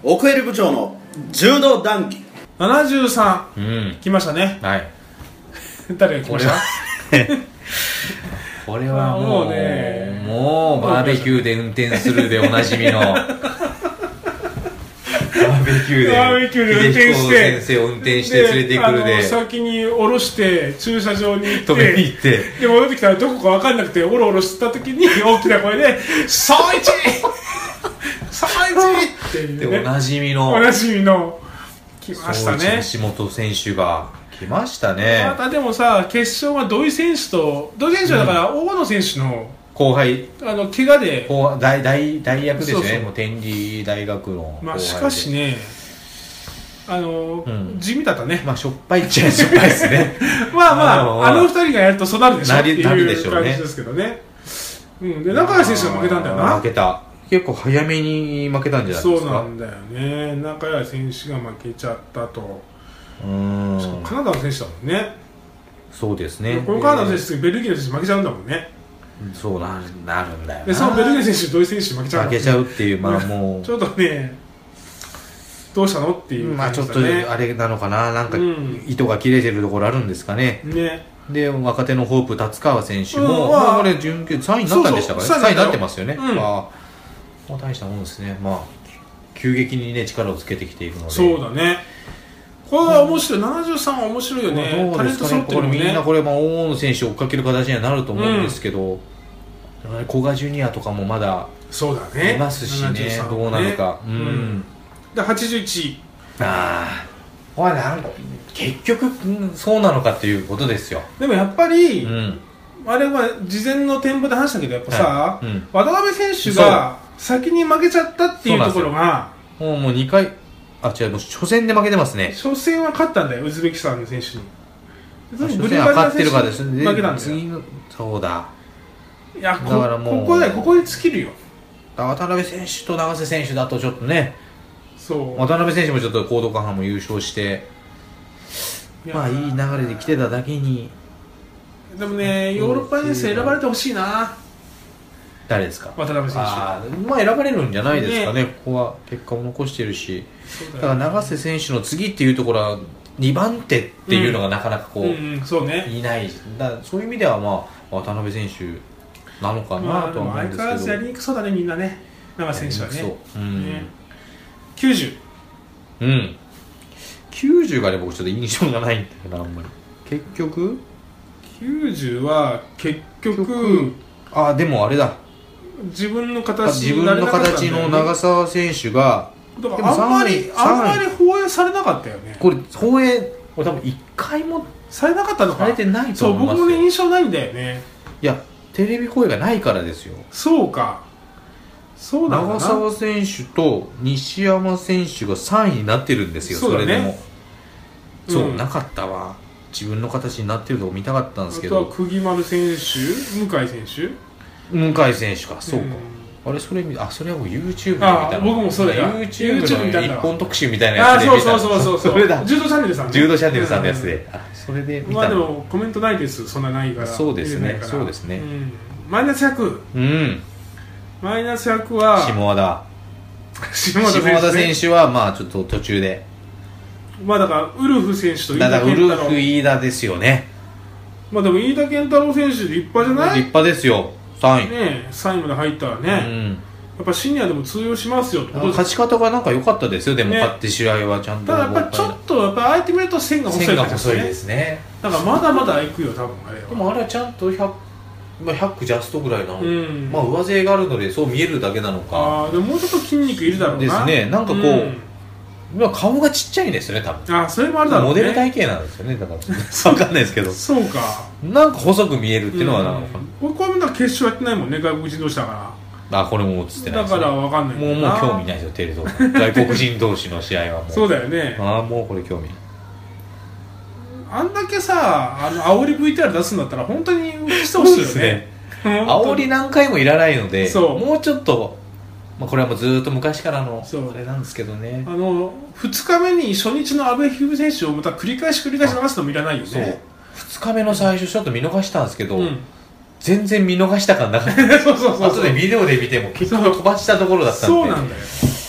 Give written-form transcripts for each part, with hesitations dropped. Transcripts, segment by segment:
奥襟部長の柔道談義 73、来ましたね。 はい。 誰が来ました？ これはもうね、 もうバーベキューで運転するでおなじみのバーベキューで運転して先生を運転して連れてくるで先に降ろして駐車場に行って止めに行ってで戻ってきたらどこか分かんなくてオロオロした時に大きな声で「総一総一!」っていうね、 でおなじみの来ましたね。 橋本選手が来ましたね。 またでもさ、決勝は土井選手はだから大野選手の後輩怪我で大役ですよね。 そうもう天理大学の後輩で、 しかしね地味だったね。 しょっぱいっちゃしょっぱいですねあの二人がやるとそうなるでしょっていうなるでしょうね感じですけどね。で中谷選手が負けたんだよな。 負けた。結構早めに負けたんじゃないですか。 そうなんだよね。中谷選手が負けちゃったと。カナダの選手だもんね。 そうですね。 このカナダの選手ベルギーの選手負けちゃうんだもんね。 そうなるんだよな。 でそのベルギーの選手土井選手負けちゃう、 負けちゃうっていうもうちょっとねどうしたのっていう感ちょっじだね。 とあれなのかな、なんか糸が切れてるところあるんですかね。で若手のホープ達川選手もこれ準決3位になったんでしたかね。3位になってますよね。もう大したもんですね。急激にね力をつけてきているので。 そうだね。これは面白い。73は面白いよね。タレント揃ってるもんね。 みんなこれ大野選手を追っかける形にはなると思うんですけど、古賀ジュニアとかもまだそうだねいますしね。どうなるか。 で81位。 結局そうなのかっていうことですよ。 でもやっぱり、あれは事前の展望で話したけどやっぱさ、渡辺選手が先に負けちゃったっていうところがもう2回違う、もう初戦で負けてますね。 初戦は勝ったんだよ、ウズベキスタンの選手に。 初戦は勝ってるからですね。 負けたんだよ。 そうだ。 いや、 だからもうここに尽きるよ。 渡辺選手と永瀬選手だとちょっとね、 そう渡辺選手もちょっと講道館も優勝していい流れで来てただけに。 でもね、ヨーロッパ遠征選ばれてほしいな。 誰ですか？ 渡辺選手。 選ばれるんじゃないですかね。ここは結果を残してるし、だから永瀬選手の次っていうところは2番手っていうのがなかなかそうね、 いない。だからそういう意味では渡辺選手なのかなとは思うんですけど、 相変わらずやりにくそうだね、みんなね。永瀬選手はね。90。 90がね、僕ちょっと印象がないんだよな、あんまり。結局 90はでもあれだ、 自分の形になれなかったんだよね。 自分の形の長澤選手がだからあんまり放映されなかったよね。 これ放映多分1回もされなかったのか。 されてないと思いますよ。 そう、僕もね印象ないんだよね。 いや、テレビ放映がないからですよ。 そうか。そうなのかな。 長澤選手と西山選手が3位になってるんですよ。それでもなかったわ。自分の形になってるとこ見たかったんですけど。 あとは釘丸選手、向井選手か、そうか。あれ、それは僕 YouTube で見たの。 僕もそれだ。 YouTube の一本特集みたいなやつで見たの。 そうそれだ。 柔道チャンネルさんね。 柔道チャンネルさんのやつで。それで見たの。 でもコメントないです。そんなないから。 そうですね。 マイナス100。マイナス100は下和田選手はちょっと途中で。 だからウルフ選手と飯田健太郎。ウルフ飯田ですよね。 でも飯田健太郎選手立派じゃない？ 立派ですよ。3位ね、3位まで入ったらね、やっぱシニアでも通用しますよってことで。 勝ち方がなんか良かったですよ。でも勝って試合はちゃんと。 ただやっぱちょっとあえて見ると線が細いですね。 だからまだまだ行くよ多分あれは。 でもあれはちゃんと100ジャストぐらいの、上背があるのでそう見えるだけなのか。 でももうちょっと筋肉いるだろうな。 ですね。なんか顔がちっちゃいんですよね多分。 それもあるだろうね。 モデル体型なんですよね。だから分かんないですけど。 そうか。 なんか細く見えるっていうのはなんか。 これも決勝やってないもんね、外国人同士だから。 これも映ってない。 だから分かんない。 もう興味ないですよ、テレ東さん。外国人同士の試合はもう。 そうだよね。 もうこれ興味。 あんだけさ、煽り VTR 出すんだったら本当に打ちしてほしいよね。 煽り何回もいらないので、もうちょっと。これはもうずっと昔からのあれなんですけどね。 2日目に初日の阿部一二三選手をまた繰り返し流すのもいらないよね。 2日目の最初ちょっと見逃したんですけど、全然見逃した感なかった。後でビデオで見ても結局飛ばしたところだったんで。 そうなんだよ。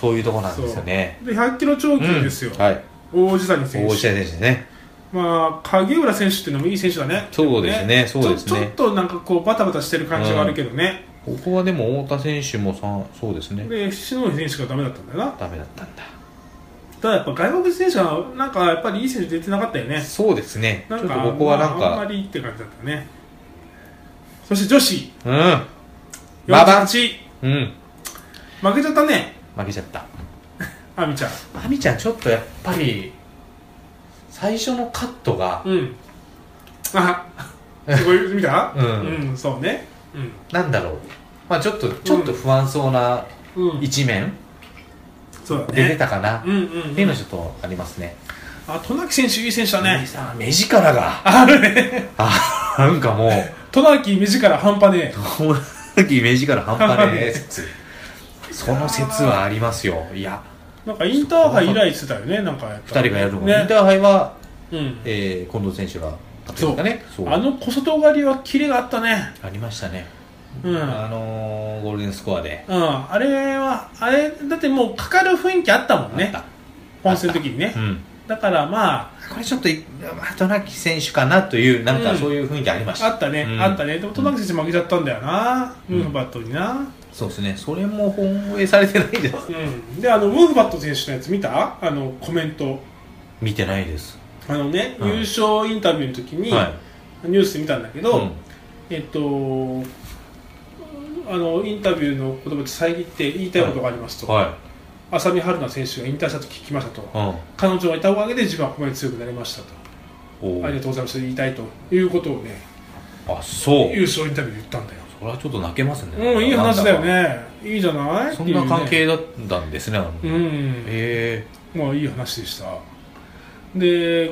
そういうとこなんですよね。 で100キロ超級ですよ、 はい、 王子谷選手。 王子谷選手ね。 まあ影浦選手っていうのもいい選手だね。 そうですね、そうですね。 ちょっとなんかこうバタバタしてる感じがあるけどね。 ここはでも太田選手もそうですね。 で篠谷選手がダメだったんだよな。 ダメだったんだ。 ただやっぱ外国人選手はなんかやっぱりいい選手出てなかったよね。 そうですね。 なんかちょっとここはなんか、 あんまりって感じだったね。そして女子ババン負けちゃったね。 負けちゃった。 亜美ちゃんちょっとやっぱり最初のカットがあすごい見たそうね。 なんだろう、まあちょっと不安そうな一面出てたかなっていうのはちょっとありますね。 渡名喜選手いい選手だね。 目力があるね。 なんかもう渡名喜目力半端ねえ。 渡名喜目力半端ねえ説その説はありますよ。いやなんかインターハイ以来してたよね。なんか 2人がやるのが、インターハイは近藤選手がそうあの小外刈りはキレがあったね。 ありましたね。ゴールデンスコアであれだってもうかかる雰囲気あったもんね、本戦の時にね。だからまあこれちょっと渡名喜選手かなというなんかそういう雰囲気ありました。 あったね、あったね。でも渡名喜選手負けちゃったんだよな、ムーフバットにな。 そうですね。それも本映されてないです。 でムーフバット選手のやつ見た？コメント見てないです。 優勝インタビューの時にニュースで見たんだけど、インタビューの言葉で遮って言いたいことがありますと、浅見春菜選手が引退したと聞きましたと、彼女がいたおかげで自分はここまで強くなりましたと、ありがとうございますと言いたいということをね、優勝インタビューで言ったんだよ。 それはちょっと泣けますね。 いい話だよね。いいじゃない。 そんな関係だったんですね。 まあいい話でした。で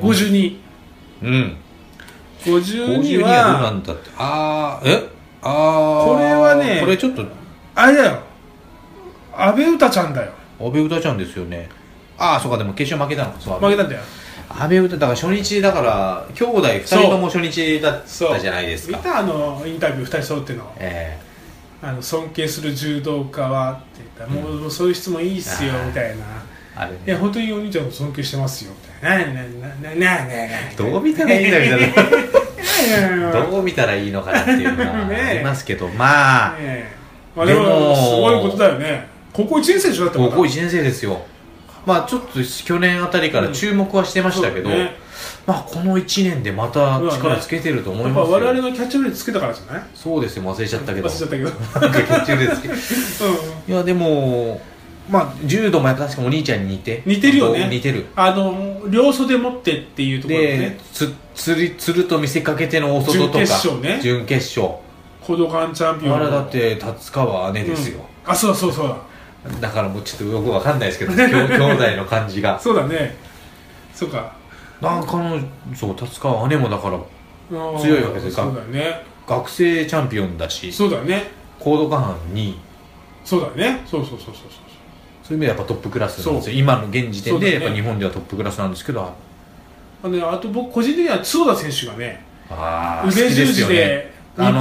52、52はどうなんだって。 これはね、 これちょっとあれだよ、阿部詩ちゃんだよ。 阿部詩ちゃんですよね。そうか。でも決勝負けたのか。 負けたんだよ。 阿部詩だから初日だから兄弟2人とも初日だったじゃないですか。 見たインタビュー2人揃っての、尊敬する柔道家はって言ったら、もうそういう質問いいっすよみたいな。いや本当にお兄ちゃんも尊敬してますよみたいな。 どう見たらいいんだみたいな。どう見たらいいのかなっていうのはありますけど、まあでもすごいことだよね。高校1年生でしょ。だって高校1年生ですよ。まあちょっと去年あたりから注目はしてましたけど、まあこの1年でまた力つけてると思いますよ。 我々のキャッチフレーズつけたからじゃない？ そうですよ。忘れちゃったけどなんかキャッチフレーズつけいやでもまあ柔道も確かお兄ちゃんに似てるよね。 似てる。 両袖持ってっていうところでつると見せかけての大外とか準決勝コドカンチャンピオン。 だって達川姉ですよ。 そうだからもうちょっとよくわかんないですけど兄弟の感じがそうだね。そうか。 なんか達川姉もだから強いわけですよ。 そうだね。 学生チャンピオンだし。 そうだね。 コードカン2。 そうだね。そうそういう意味でやっぱトップクラスなんですよ。今の現時点でやっぱ日本ではトップクラスなんですけど、 あと僕個人的には角田選手がね、 腕十字で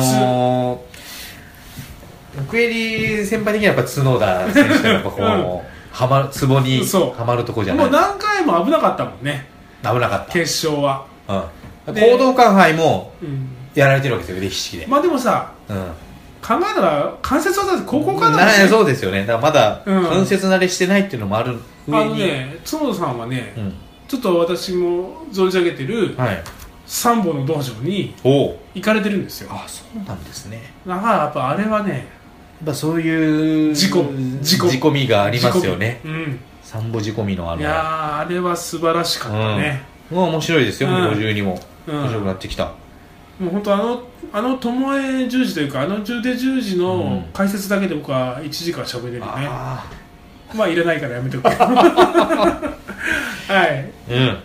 奥襟先輩的にはやっぱ角田選手がやっぱこうツボにはまるとこじゃない。 もう何回も危なかったもんね。 危なかった。 決勝は。 講道館杯もやられてるわけですよ、腕ひしぎで。 まあでもさ、考えたら関節技って高校からだね。そうですよね。だからまだ関節慣れしてないっていうのもある上に。 角田さんはね、ちょっと私も存じ上げてるサンボの道場に行かれてるんですよ。 そうなんですね。 だからやっぱあれはね、やっぱそういう仕込みがありますよね。サンボ仕込みのいやあれは素晴らしかったね。 面白いですよ。52も面白くなってきた。 もう本当巴十字というか十手十字の解説だけで僕は1時間喋れるね。まあいらないからやめておくけどはい、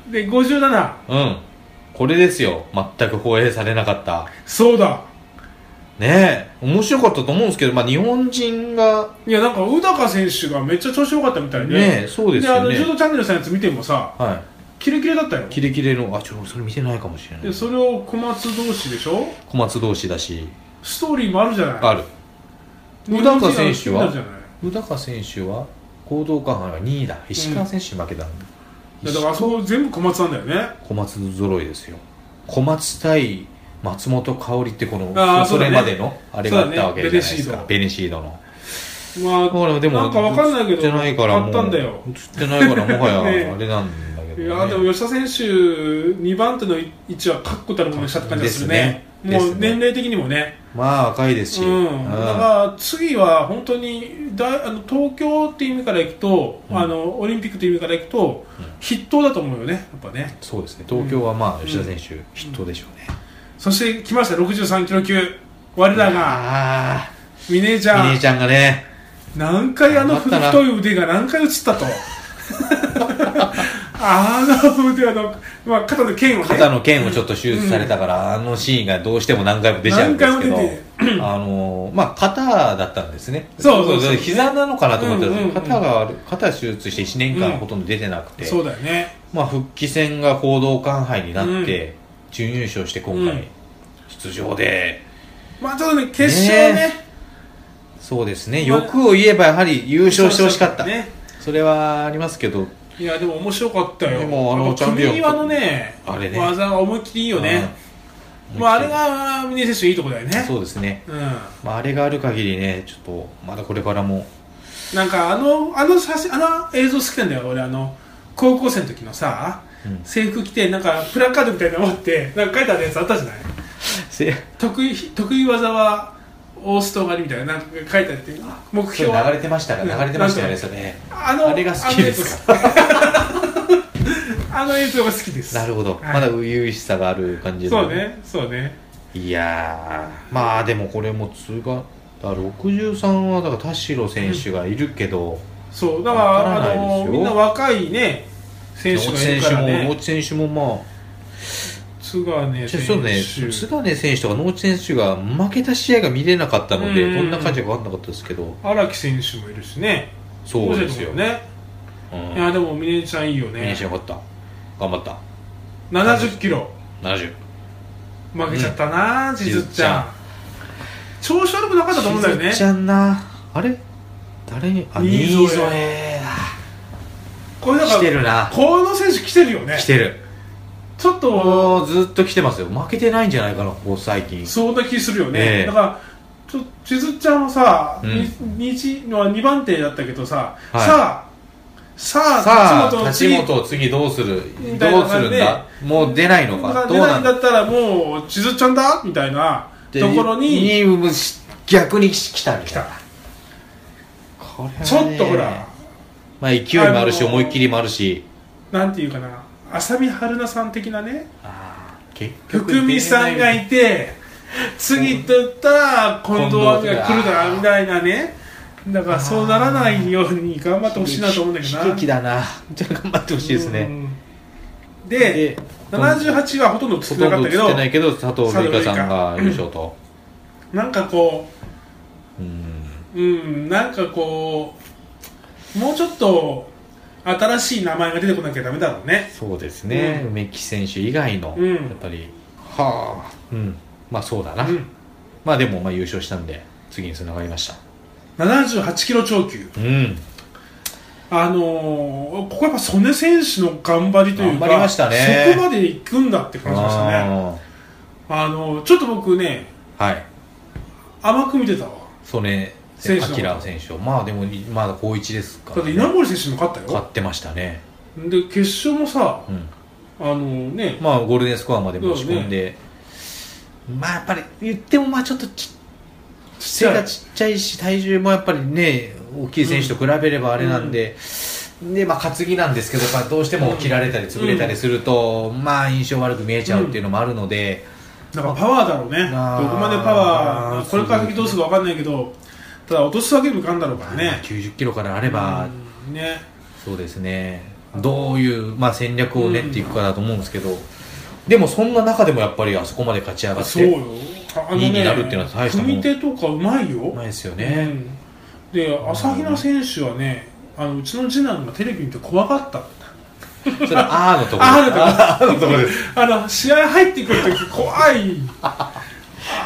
で57、 これですよ。全く放映されなかった。 そうだねえ、面白かったと思うんですけど、まあ日本人がなんか宇高選手がめっちゃ調子良かったみたいでね。そうですよね。 で柔道チャンネルさんのやつ見てもさ、キレキレだったよ。 キレキレのそれ見てないかもしれない。 でそれを小松同士でしょ。 小松同士だしストーリーもあるじゃない。 ある。宇高選手は講道館杯は2位だ。石川選手負けたんだ、 だからあそこ全部小松なんだよね。 小松揃いですよ。小松対松本香織ってこのそれまでのあれがあったわけじゃないですか、ベネシードの。 まあ、でもなんか分かんないけど映ってないから買ったんだよ。 映ってないからもはやあれなんだけど、ね、 いやでも吉田選手2番手の位置は確固たるものにしたって感じがするね。もう年齢的にもね、 まあ若いですし、 だから次は本当に東京っていう意味からいくと、オリンピックという意味からいくと、筆頭だと思うよね、やっぱね。 そうですね、東京はまあ吉田選手、筆頭でしょうね。 そして来ました63キロ級、我らが峰姉ちゃんがね、 何回太い腕が何回映ったと腕まあ、肩の腱をちょっと手術されたから、あのシーンがどうしても何回も出ちゃうんですけど、まあ肩だったんですね。そう膝なのかなと思ったら、肩手術して1年間ほとんど出てなくて、 そうだよね。 まあ復帰戦が講道館杯になって準優勝して今回出場で、 まあちょっとね決勝ね、 そうですね、欲を言えばやはり優勝してほしかった、それはありますけど、 いやでも面白かったよ。 でも組み際のね、技が思いっきりいいよね。まああれが峰選手いいところだよね。 そうですね。まああれがある限りね、ちょっとまだこれからもなんかあの写真、映像好きなんだよ俺。高校生の時のさ、制服着てなんかプラカードみたいなの持ってなんか書いてあるやつあったじゃない。得意技はオースト狩りみたいな、なんか書いてあって目標流れてましたよね、それ。あれが好きですか。 あの映像が好きです。 なるほど、まだ初々しさがある感じの。 そうね。いやまあでもこれも63はだから田代選手がいるけど、 そうだからみんな若いね選手がいるからね。 野地選手もまあ津金選手とか野地選手が負けた試合が見れなかったので、どんな感じか分かんなかったですけど、 荒木選手もいるしね。 そうですよね。 いやでも峰ちゃんいいよね。 峰ちゃんよかった、頑張った。 70キロ 70 負けちゃったな、千鶴ちゃん。調子悪くなかったと思うんだよね。 千鶴ちゃんな、あれ誰に、新添だ。 これだから来てるな、 この選手来てるよね。 来てる、 ちょっとずっと来てますよ。負けてないんじゃないかな、ここ最近。 そんな気するよね。だから千鶴ちゃんはさ、2番手だったけどさ、さあ立本次どうするんだ、もう出ないのか、 出ないんだったらもう千鶴ちゃんだみたいなところに逆に来たみたいな。 これちょっとほら、 まあ勢いもあるし思いっきりもあるし、 なんていうかな、浅見春菜さん的なね、 福美さんがいて次と言ったら近藤亜美が来るだみたいなね。だからそうならないように頑張ってほしいなと思うんだけどな。 悲劇だな。じゃあ頑張ってほしいですね。 で78はほとんど映ってなかったけど、 佐藤瑠璃香さんが優勝と、 なんかこうなんかこうもうちょっと新しい名前が出てこなきゃダメだろうね。 そうですね、梅木選手以外の、やっぱりまあそうだな、まあでも優勝したんで次につながりました。 78キロ超級、ここやっぱ曽根選手の頑張りというか、 頑張りましたね、 そこまで行くんだって感じましたね。ちょっと僕ね、甘く見てたわ、 曽根選手を。まあでもまだ高1ですから、 だって稲森選手も勝ったよ。 勝ってましたね。 で決勝もさ、 まあゴールデンスコアまで持ち込んで、まあやっぱり言ってもまあちょっと背がちっちゃいし、体重もやっぱりね大きい選手と比べればあれなんで、まあ担ぎなんですけど、どうしても切られたり潰れたりすると、まあ印象悪く見えちゃうっていうのもあるので、 だからパワーだろうね。どこまでパワー、これから先どうするか分かんないけど、ただ落とすわけにもいかんだろうからね。 90キロからあれば、そうですね、どういう戦略を練っていくかだと思うんですけど、でもそんな中でもやっぱりあそこまで勝ち上がって2位になるっていうのは大したもん。 組み手とかうまいよ。 うまいですよね。 で朝比奈選手はね、うちの次男がテレビ見て怖かった。 それはのところです。 試合入ってくるとき怖い。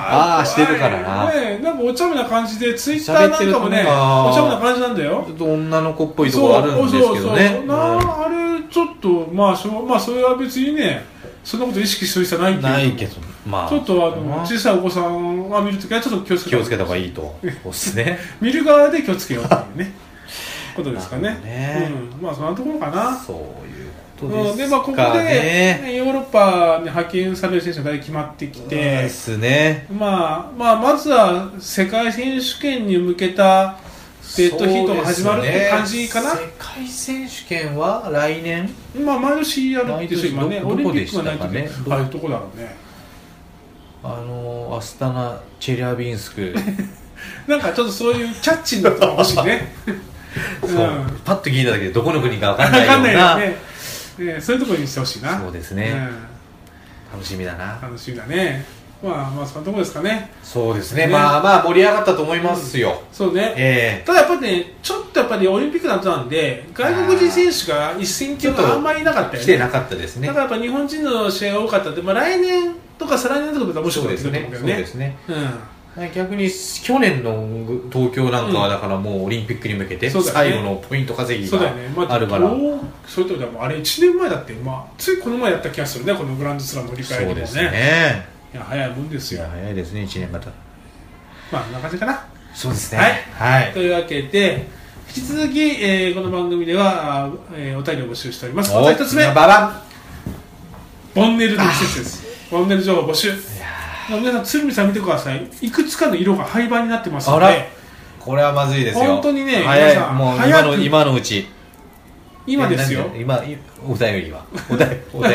ああしてるからな、 ね、なんかお茶目な感じでツイッターなんかもねお茶目な感じなんだよ。 ちょっと女の子っぽいところあるんですけどね。 あれちょっとまあそれは別にねそんなこと意識する必要ないけど、まあ、ちょっと小さいお子さんが見るときはちょっと気をつけた方がいいとそうですね見る側で気をつけようっていうねことですかね。まあそんなところかな。 そういうことですかね。 でここでヨーロッパに派遣される選手が大体決まってきてですね。 まずは世界選手権に向けたデッドヒートが始まるって感じかな。 世界選手権は来年毎年やるっていう今ねオリンピックがないとねどこだろうね。 アスタナチェリャビンスクなんかちょっとそういうキャッチーなことが欲しいねパッと聞いただけでどこの国か分かんないようなそういうところにしてほしいな。 そうですね、楽しみだな。 楽しみだね。まあそのところですかね。 そうですね。まあ盛り上がったと思いますよ。 そうね。ただやっぱりねちょっとオリンピックの後なんで外国人選手が一戦級があんまりいなかったよね。 来てなかったですね。 だからやっぱ日本人の試合が多かったんで、来年とか再来年とかだったら面白くなってくると思うけどね。 そうですね。逆に去年の東京なんかはだからもうオリンピックに向けて最後のポイント稼ぎがあるから、 それともあれ1年前だって、ついこの前やった気がするね、このグランドスラムの振り返りでね。 そうですね。 いや早いもんですよ。 早いですね、1年が経つ。 こんな感じかな。 そうですね。はい。 というわけで引き続き、この番組ではお便りを募集しております。まず1つ目、ボンネルの季節です。ボンネル情報募集。皆さん鶴見さん見てください。いくつかの色が廃盤になってますので、 これはまずいですよ。 本当にね、 早い。もう今のうち。 今ですよ。 今お便りはボンネ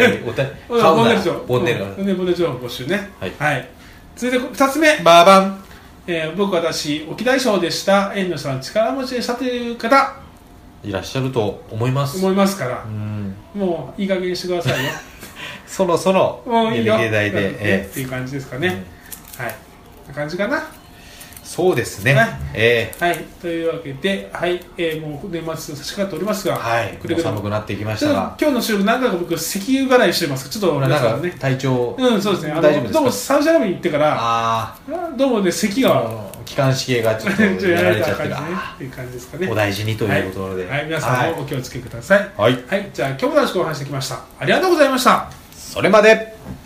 ル情報募集ね。はい。続いて2つ目、僕私沖大将でした、遠野さん力持ちでしたという方いらっしゃると思いますから、もういい加減にしてくださいよ。 そろそろいいよ携帯でっていう感じですかね。はい、こんな感じかな。 そうですね。 はい、というわけで、もう年末差し掛かっておりますが、 もう寒くなってきましたが、 今日の収録何回か僕石油払いしてます。ちょっとなんか体調そうですね。 大丈夫ですか？ どうもサウジアラビアに行ってからどうもね咳が気管支系がちょっとやられちゃってるっていう感じですかね。 お大事にということで、 皆さんもお気をつけください。 はい。 じゃあ今日も楽しくお話してきました。ありがとうございました。 それまで。